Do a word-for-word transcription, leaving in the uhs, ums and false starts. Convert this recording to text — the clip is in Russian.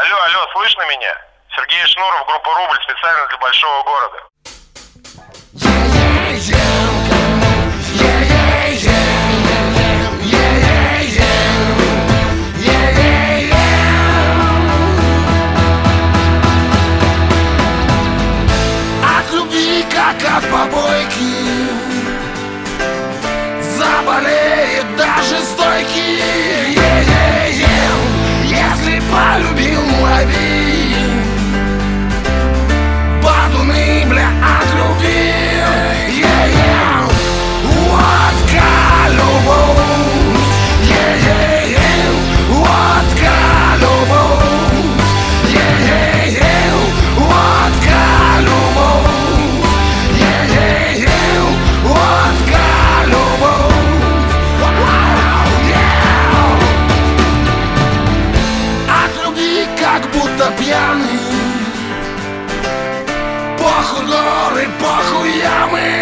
Алло, алло, слышно меня? Сергей Шнуров, группа «Рубль», специально для большого города. От любви, как от побойки, заболеет даже стойкий. Если полюбил, лови батуны, бля, от любви. Водка, любовь, водка, любовь, водка, любовь, водка, любовь. От любви как будто пьяный, похуй горы, похуй ямы.